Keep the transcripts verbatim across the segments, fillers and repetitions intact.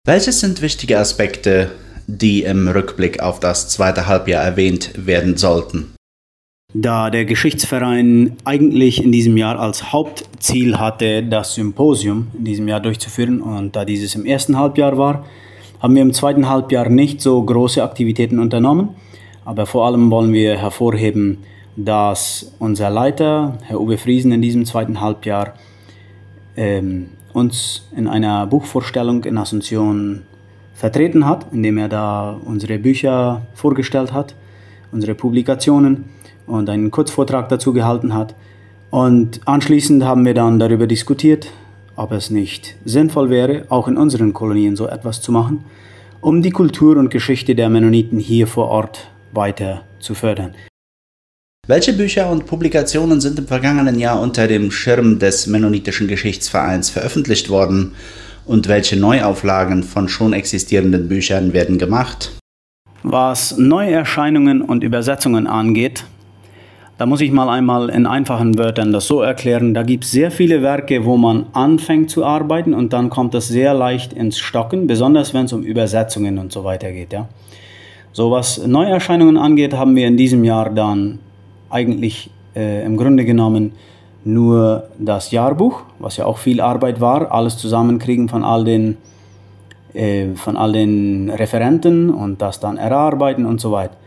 Welches sind wichtige Aspekte, die im Rückblick auf das zweite Halbjahr erwähnt werden sollten? Da der Geschichtsverein eigentlich in diesem Jahr als Hauptziel hatte, das Symposium in diesem Jahr durchzuführen und da dieses im ersten Halbjahr war, haben wir im zweiten Halbjahr nicht so große Aktivitäten unternommen. Aber vor allem wollen wir hervorheben, dass unser Leiter, Herr Uwe Friesen, in diesem zweiten Halbjahr ähm, uns in einer Buchvorstellung in Asunción vertreten hat, indem er da unsere Bücher vorgestellt hat, unsere Publikationen und einen Kurzvortrag dazu gehalten hat. Und anschließend haben wir dann darüber diskutiert, ob es nicht sinnvoll wäre, auch in unseren Kolonien so etwas zu machen, um die Kultur und Geschichte der Mennoniten hier vor Ort weiter zu fördern. Welche Bücher und Publikationen sind im vergangenen Jahr unter dem Schirm des Mennonitischen Geschichtsvereins veröffentlicht worden und welche Neuauflagen von schon existierenden Büchern werden gemacht? Was Neuerscheinungen und Übersetzungen angeht, da muss ich mal einmal in einfachen Wörtern das so erklären. Da gibt es sehr viele Werke, wo man anfängt zu arbeiten und dann kommt es sehr leicht ins Stocken, besonders wenn es um Übersetzungen und so weiter geht. Ja. So was Neuerscheinungen angeht, haben wir in diesem Jahr dann eigentlich äh, im Grunde genommen nur das Jahrbuch, was ja auch viel Arbeit war, alles zusammenkriegen von all den, äh, von all den Referenten und das dann erarbeiten und so weiter.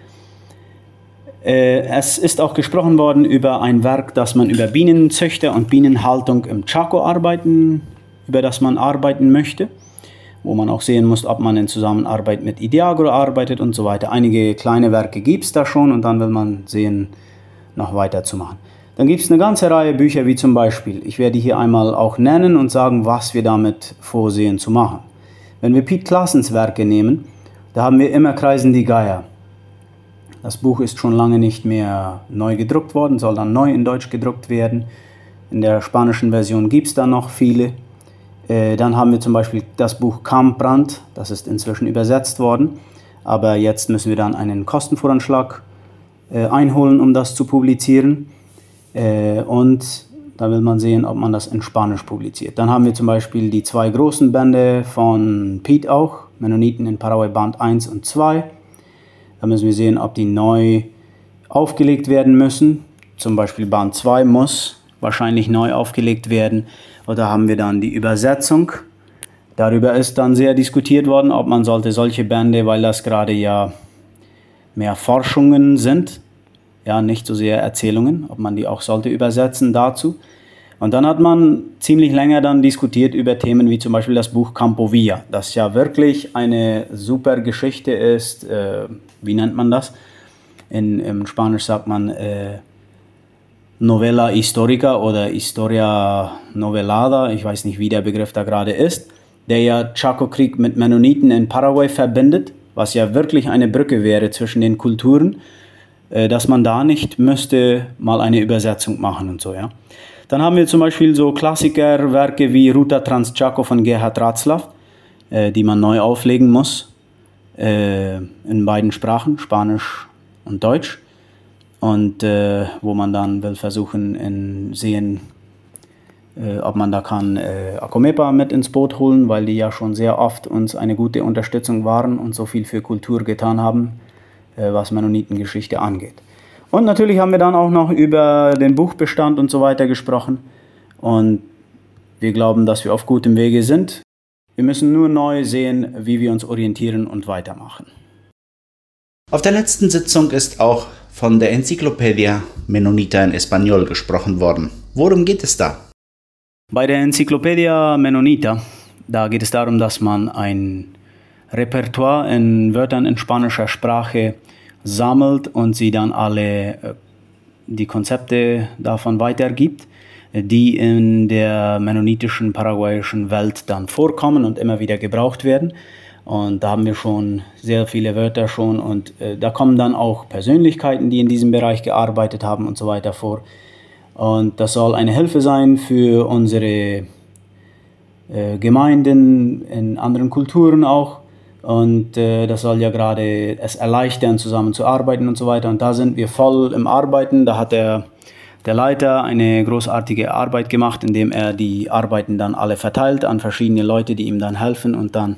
Äh, es ist auch gesprochen worden über ein Werk, das man über Bienenzüchter und Bienenhaltung im Chaco arbeiten, über das man arbeiten möchte, wo man auch sehen muss, ob man in Zusammenarbeit mit Ideagro arbeitet und so weiter. Einige kleine Werke gibt es da schon und dann will man sehen, noch weiterzumachen. Dann gibt es eine ganze Reihe Bücher, wie zum Beispiel, ich werde hier einmal auch nennen und sagen, was wir damit vorsehen zu machen. Wenn wir Piet Claessens Werke nehmen, da haben wir Immer kreisen die Geier. Das Buch ist schon lange nicht mehr neu gedruckt worden, soll dann neu in Deutsch gedruckt werden. In der spanischen Version gibt es da noch viele. Äh, dann haben wir zum Beispiel das Buch Kamprand, das ist inzwischen übersetzt worden, aber jetzt müssen wir dann einen Kostenvoranschlag einholen, um das zu publizieren. Und da will man sehen, ob man das in Spanisch publiziert. Dann haben wir zum Beispiel die zwei großen Bände von Piet auch, Mennoniten in Paraguay Band eins und zwei. Da müssen wir sehen, ob die neu aufgelegt werden müssen. Zum Beispiel Band zwei muss wahrscheinlich neu aufgelegt werden. Und da haben wir dann die Übersetzung. Darüber ist dann sehr diskutiert worden, ob man sollte solche Bände, weil das gerade ja mehr Forschungen sind, ja, nicht so sehr Erzählungen, ob man die auch sollte übersetzen dazu. Und dann hat man ziemlich länger dann diskutiert über Themen wie zum Beispiel das Buch Campo Villa, das ja wirklich eine super Geschichte ist, äh, wie nennt man das? In, im Spanisch sagt man äh, Novela Histórica oder Historia Novelada, ich weiß nicht, wie der Begriff da gerade ist, der ja Chaco-Krieg mit Mennoniten in Paraguay verbindet, was ja wirklich eine Brücke wäre zwischen den Kulturen, äh, dass man da nicht müsste mal eine Übersetzung machen und so, ja. Dann haben wir zum Beispiel so Klassikerwerke wie Ruta Trans Chaco von Gerhard Ratzlaff, äh, die man neu auflegen muss, äh, in beiden Sprachen, Spanisch und Deutsch. Und äh, wo man dann will versuchen, in sehen, äh, ob man da kann äh, Acomepa mit ins Boot holen, weil die ja schon sehr oft uns eine gute Unterstützung waren und so viel für Kultur getan haben, äh, was Mennonitengeschichte angeht. Und natürlich haben wir dann auch noch über den Buchbestand und so weiter gesprochen. Und wir glauben, dass wir auf gutem Wege sind. Wir müssen nur neu sehen, wie wir uns orientieren und weitermachen. Auf der letzten Sitzung ist auch von der Enzyklopädie Mennonita en Español gesprochen worden. Worum geht es da? Bei der Enzyklopädie Mennonita, da geht es darum, dass man ein Repertoire in Wörtern in spanischer Sprache sammelt und sie dann alle die Konzepte davon weitergibt, die in der mennonitischen, paraguayischen Welt dann vorkommen und immer wieder gebraucht werden. Und da haben wir schon sehr viele Wörter schon und äh, da kommen dann auch Persönlichkeiten, die in diesem Bereich gearbeitet haben und so weiter vor. Und das soll eine Hilfe sein für unsere äh, Gemeinden in anderen Kulturen auch. Und äh, das soll ja gerade es erleichtern, zusammenzuarbeiten und so weiter. Und da sind wir voll im Arbeiten. Da hat der, der Leiter eine großartige Arbeit gemacht, indem er die Arbeiten dann alle verteilt an verschiedene Leute, die ihm dann helfen. Und dann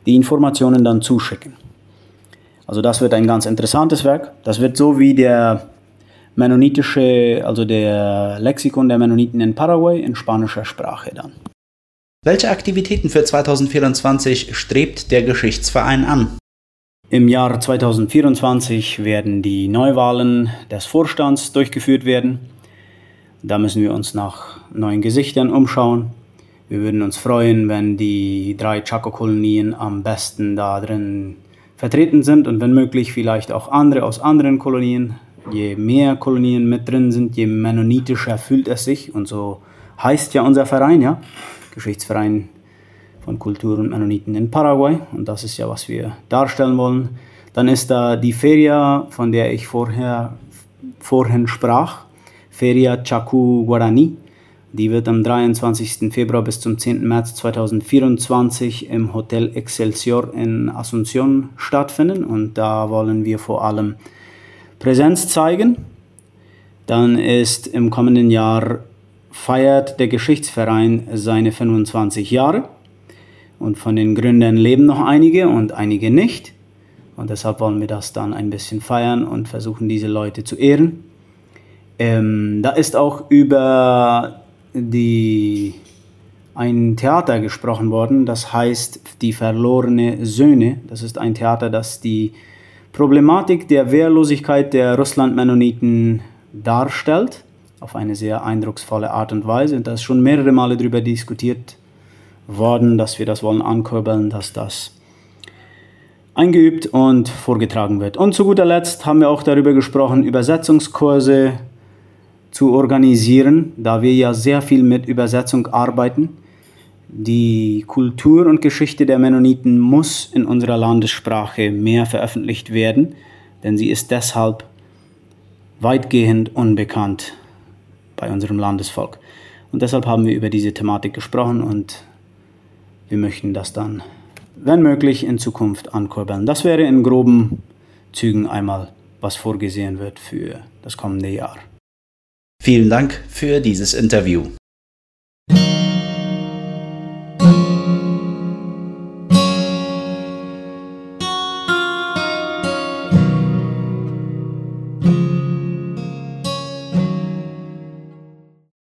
die Informationen dann zuschicken. Also das wird ein ganz interessantes Werk. Das wird so wie der mennonitische, also der Lexikon der Mennoniten in Paraguay in spanischer Sprache dann. Welche Aktivitäten für zweitausendvierundzwanzig strebt der Geschichtsverein an? Im Jahr zweitausendvierundzwanzig werden die Neuwahlen des Vorstands durchgeführt werden. Da müssen wir uns nach neuen Gesichtern umschauen. Wir würden uns freuen, wenn die drei Chaco-Kolonien am besten da drin vertreten sind und wenn möglich vielleicht auch andere aus anderen Kolonien. Je mehr Kolonien mit drin sind, je mennonitischer fühlt es sich. Und so heißt ja unser Verein, ja, Geschichtsverein von Kultur und Mennoniten in Paraguay. Und das ist ja, was wir darstellen wollen. Dann ist da die Feria, von der ich vorher, vorhin sprach, Feria Chacu Guarani. Die wird am dreiundzwanzigsten Februar bis zum zehnten März zweitausendvierundzwanzig im Hotel Excelsior in Asunción stattfinden. Und da wollen wir vor allem Präsenz zeigen. Dann ist im kommenden Jahr feiert der Geschichtsverein seine fünfundzwanzig Jahre. Und von den Gründern leben noch einige und einige nicht. Und deshalb wollen wir das dann ein bisschen feiern und versuchen, diese Leute zu ehren. Ähm, da ist auch über die, ein Theater gesprochen worden, das heißt Die verlorene Söhne. Das ist ein Theater, das die Problematik der Wehrlosigkeit der Russland-Mennoniten darstellt, auf eine sehr eindrucksvolle Art und Weise. Und da ist schon mehrere Male darüber diskutiert worden, dass wir das wollen ankurbeln, dass das eingeübt und vorgetragen wird. Und zu guter Letzt haben wir auch darüber gesprochen, Übersetzungskurse zu organisieren, da wir ja sehr viel mit Übersetzung arbeiten. Die Kultur und Geschichte der Mennoniten muss in unserer Landessprache mehr veröffentlicht werden, denn sie ist deshalb weitgehend unbekannt bei unserem Landesvolk. Und deshalb haben wir über diese Thematik gesprochen und wir möchten das dann, wenn möglich, in Zukunft ankurbeln. Das wäre in groben Zügen einmal, was vorgesehen wird für das kommende Jahr. Vielen Dank für dieses Interview.